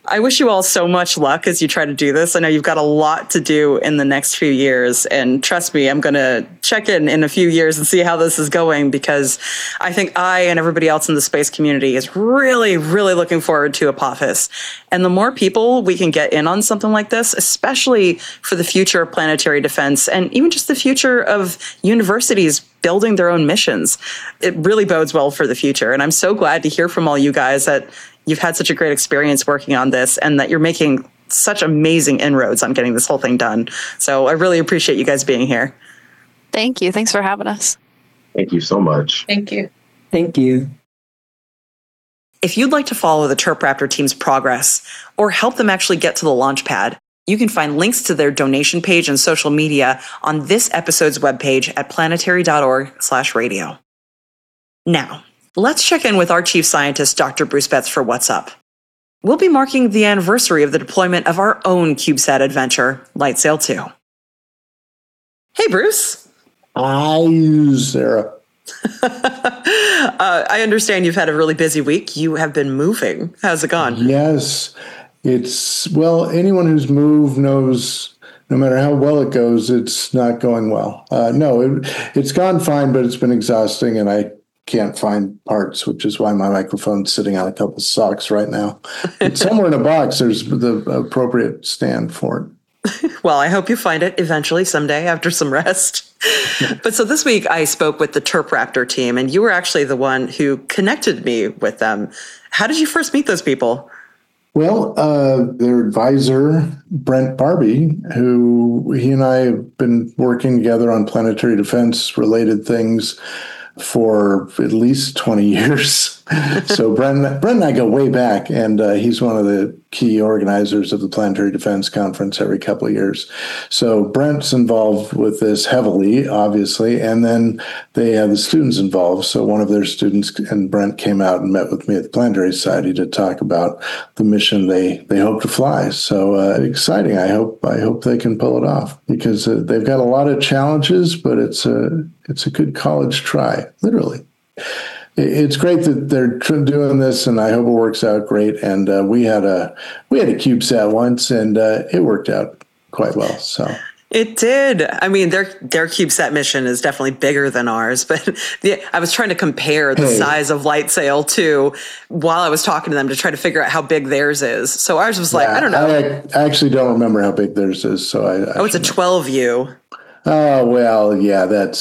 I wish you all so much luck as you try to do this. I know you've got a lot to do in the next few years. And trust me, I'm going to check in a few years and see how this is going, because I think I and everybody else in the space community is really, really looking forward to Apophis. And the more people we can get in on something like this, especially for the future of planetary defense and even just the future of universities building their own missions, it really bodes well for the future. And I'm so glad to hear from all you guys that you've had such a great experience working on this and that you're making such amazing inroads on getting this whole thing done. So I really appreciate you guys being here. Thank you. Thanks for having us. Thank you so much. Thank you. Thank you. If you'd like to follow the Terp Raptor team's progress or help them actually get to the launch pad, you can find links to their donation page and social media on this episode's webpage at planetary.org/radio. Now, let's check in with our chief scientist, Dr. Bruce Betts, for what's up. We'll be marking the anniversary of the deployment of our own CubeSat adventure, LightSail 2. Hey, Bruce. Hi, Sarah. I understand you've had a really busy week. You have been moving. How's it gone? Yes, anyone who's moved knows no matter how well it goes, it's not going well. It's gone fine, but it's been exhausting, and I can't find parts, which is why my microphone's sitting on a couple socks right now. But somewhere in a box, there's the appropriate stand for it. Well, I hope you find it eventually someday after some rest. But so this week I spoke with the Terp Raptor team, and you were actually the one who connected me with them. How did you first meet those people? Well, their advisor, Brent Barbie, he and I have been working together on planetary defense related things for at least 20 years. So Brent and I go way back, and he's one of the key organizers of the Planetary Defense Conference every couple of years. So Brent's involved with this heavily, obviously, and then they have the students involved. So one of their students and Brent came out and met with me at the Planetary Society to talk about the mission they hope to fly. So exciting. I hope they can pull it off, because they've got a lot of challenges, but it's a good college try, literally. It's great that they're doing this, and I hope it works out great. And we had a CubeSat once, and it worked out quite well. So it did. I mean, their CubeSat mission is definitely bigger than ours, but I was trying to compare the size of LightSail 2 while I was talking to them to try to figure out how big theirs is. So ours was I don't know. I actually don't remember how big theirs is. So it's a 12U. Oh, well, yeah, that's,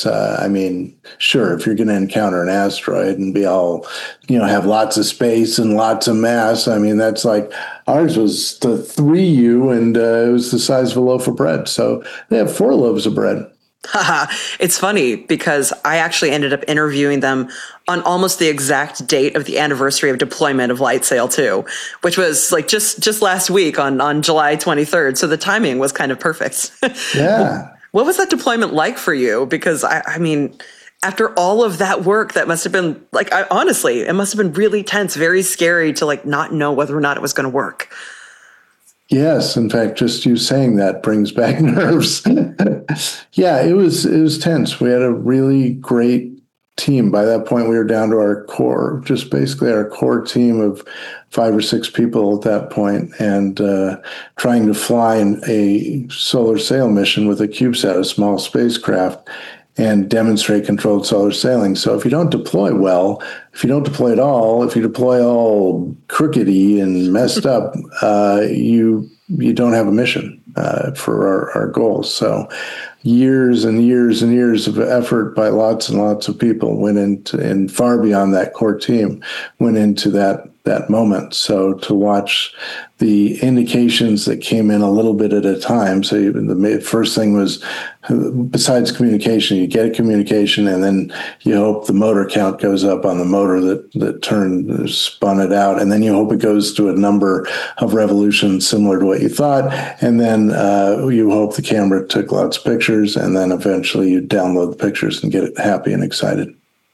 sure, if you're going to encounter an asteroid and be all, have lots of space and lots of mass, that's like, ours was the 3U, and it was the size of a loaf of bread. So they have 4 loaves of bread. It's funny because I actually ended up interviewing them on almost the exact date of the anniversary of deployment of LightSail 2, which was just last week on July 23rd. So the timing was kind of perfect. Yeah. What was that deployment like for you? Because I mean, after all of that work, that must have been honestly, it must have been really tense, very scary to not know whether or not it was going to work. Yes. In fact, just you saying that brings back nerves. Yeah, it was tense. We had a really great team. By that point, we were down to our core, just basically our core team of 5 or 6 people at that point, and trying to fly a solar sail mission with a CubeSat, a small spacecraft, and demonstrate controlled solar sailing. So if you don't deploy well, if you don't deploy at all, if you deploy all crookedy and messed up, you don't have a mission for our goals. So years and years and years of effort by lots and lots of people went into, and far beyond that core team, went into that moment. So to watch the indications that came in a little bit at a time. So the first thing was, besides communication, you get a communication, and then you hope the motor count goes up on the motor that spun it out. And then you hope it goes to a number of revolutions similar to what you thought. And then you hope the camera took lots of pictures, and then eventually you download the pictures and get it happy and excited.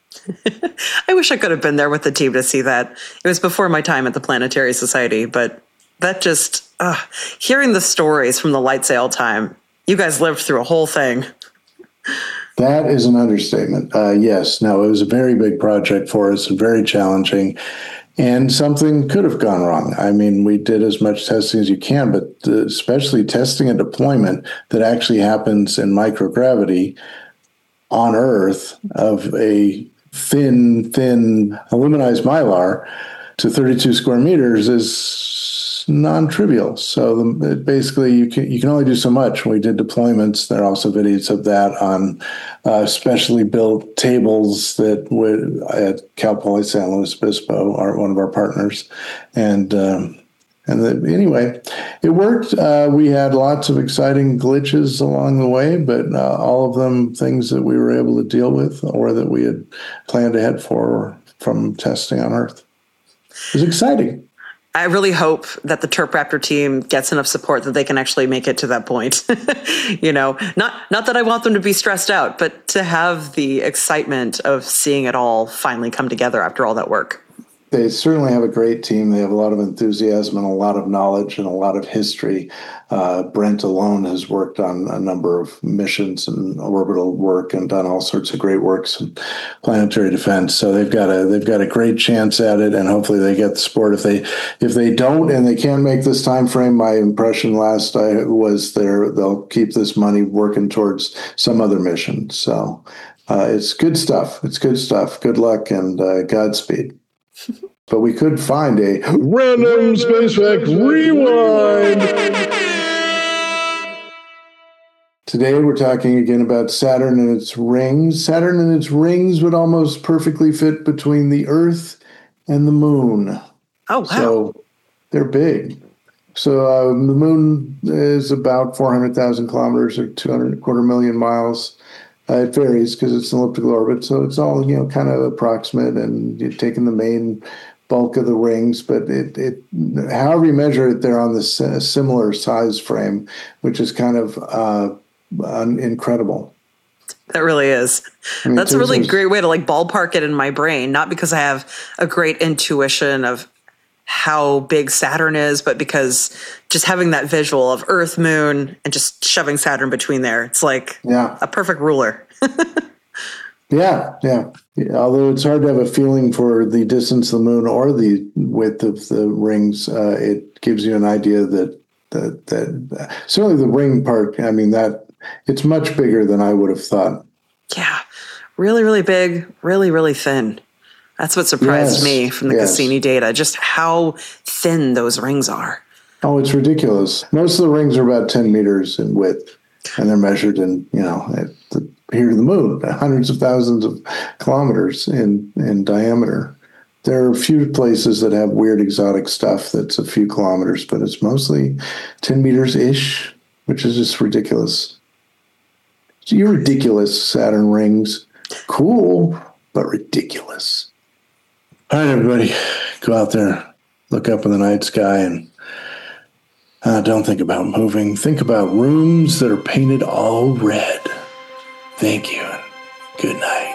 I wish I could have been there with the team to see that. It was before my time at the Planetary Society, but that just, hearing the stories from the LightSail time, you guys lived through a whole thing. That is an understatement. Yes, no, it was a very big project for us and very challenging. And something could have gone wrong. I mean, we did as much testing as you can, but especially testing a deployment that actually happens in microgravity on Earth of a thin aluminized mylar to 32 square meters is non-trivial. So basically, you can only do so much. When we did deployments, there are also videos of that on specially built tables that would at Cal Poly San Luis Obispo, one of our partners, and anyway, it worked. We had lots of exciting glitches along the way, but all of them things that we were able to deal with or that we had planned ahead for from testing on Earth. It was exciting. I really hope that the TerpRaptor team gets enough support that they can actually make it to that point. Not that I want them to be stressed out, but to have the excitement of seeing it all finally come together after all that work. They certainly have a great team. They have a lot of enthusiasm and a lot of knowledge and a lot of history. Brent alone has worked on a number of missions and orbital work and done all sorts of great works in planetary defense. So they've got a great chance at it, and hopefully they get the support. If they don't and they can't make this time frame, my impression last I was they'll keep this money working towards some other mission. So it's good stuff. It's good stuff. Good luck and Godspeed. But we could find a random space fact rewind. Today we're talking again about Saturn and its rings. Saturn and its rings would almost perfectly fit between the Earth and the Moon. Oh, wow. So they're big. So the Moon is about 400,000 kilometers or 250,000 miles. It varies because it's an elliptical orbit, so it's all kind of approximate, and you're taking the main bulk of the rings. But it however you measure it, they're on this similar size frame, which is kind of incredible. That really is. That's a really great way to ballpark it in my brain. Not because I have a great intuition of how big Saturn is, but because just having that visual of Earth, Moon, and just shoving Saturn between there, it's like a perfect ruler. Yeah. Although it's hard to have a feeling for the distance of the Moon or the width of the rings, it gives you an idea that certainly the ring part, that it's much bigger than I would have thought. Yeah. Really, really big, really, really thin. That's what surprised me from the Cassini data, just how thin those rings are. Oh, it's ridiculous. Most of the rings are about 10 meters in width, and they're measured in, here to the Moon, hundreds of thousands of kilometers in diameter. There are a few places that have weird exotic stuff that's a few kilometers, but it's mostly 10 meters-ish, which is just ridiculous. So you're ridiculous, Saturn rings. Cool, but ridiculous. All right, everybody, go out there, look up in the night sky, and don't think about moving. Think about rooms that are painted all red. Thank you, and good night.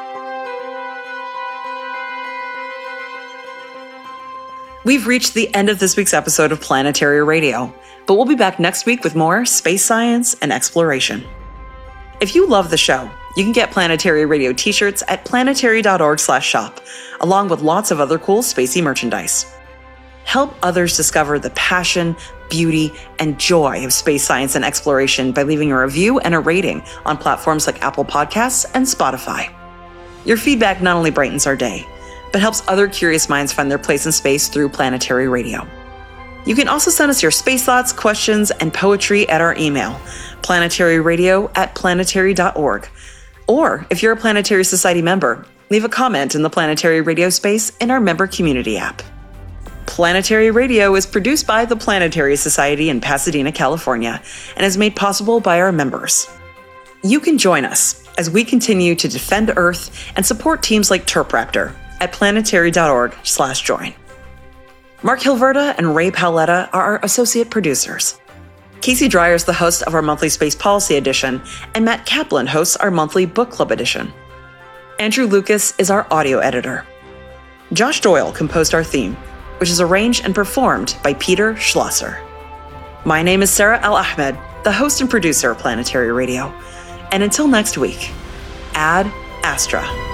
We've reached the end of this week's episode of Planetary Radio, but we'll be back next week with more space science and exploration. If you love the show, you can get Planetary Radio t-shirts at planetary.org/shop, along with lots of other cool spacey merchandise. Help others discover the passion, beauty, and joy of space science and exploration by leaving a review and a rating on platforms like Apple Podcasts and Spotify. Your feedback not only brightens our day, but helps other curious minds find their place in space through Planetary Radio. You can also send us your space thoughts, questions, and poetry at our email, planetaryradio@planetary.org. Or, if you're a Planetary Society member, leave a comment in the Planetary Radio space in our member community app. Planetary Radio is produced by the Planetary Society in Pasadena, California, and is made possible by our members. You can join us as we continue to defend Earth and support teams like TerpRaptor at planetary.org/join. Mark Hilverda and Ray Paoletta are our associate producers. Casey Dreyer is the host of our monthly Space Policy Edition, and Matt Kaplan hosts our monthly Book Club Edition. Andrew Lucas is our audio editor. Josh Doyle composed our theme, which is arranged and performed by Peter Schlosser. My name is Sarah Al-Ahmed, the host and producer of Planetary Radio. And until next week, Ad Astra.